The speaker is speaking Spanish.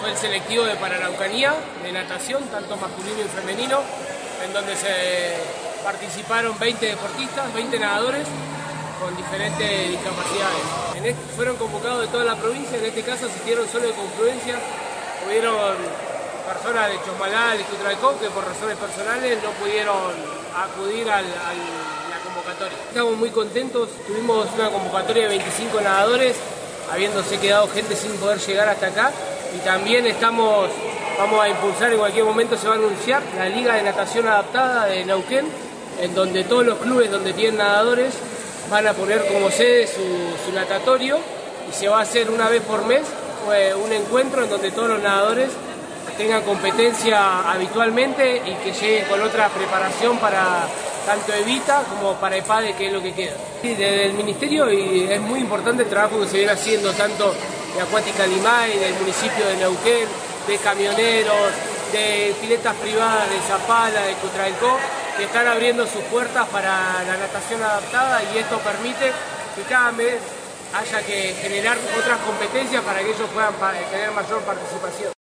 fue el selectivo de Paranaucanía, de natación, tanto masculino y femenino, en donde se participaron 20 deportistas, 20 nadadores con diferentes discapacidades. Fueron convocados de toda la provincia, en este caso asistieron solo de Confluencia, hubieron personas de Chosmalal y Cutralcó que por razones personales no pudieron acudir a la convocatoria. Estamos muy contentos, tuvimos una convocatoria de 25 nadadores, habiéndose quedado gente sin poder llegar hasta acá, y también vamos a impulsar, en cualquier momento se va a anunciar la Liga de Natación Adaptada de Neuquén, en donde todos los clubes donde tienen nadadores van a poner como sede su natatorio, y se va a hacer una vez por mes un encuentro en donde todos los nadadores tengan competencia habitualmente y que lleguen con otra preparación para tanto Evita como para EPADE, que es lo que queda. Desde el Ministerio, y es muy importante el trabajo que se viene haciendo tanto de Acuática Limay, del municipio de Neuquén, de camioneros, de piletas privadas de Zapala, de Cutralcó, que están abriendo sus puertas para la natación adaptada, y esto permite que cada mes haya que generar otras competencias para que ellos puedan tener mayor participación.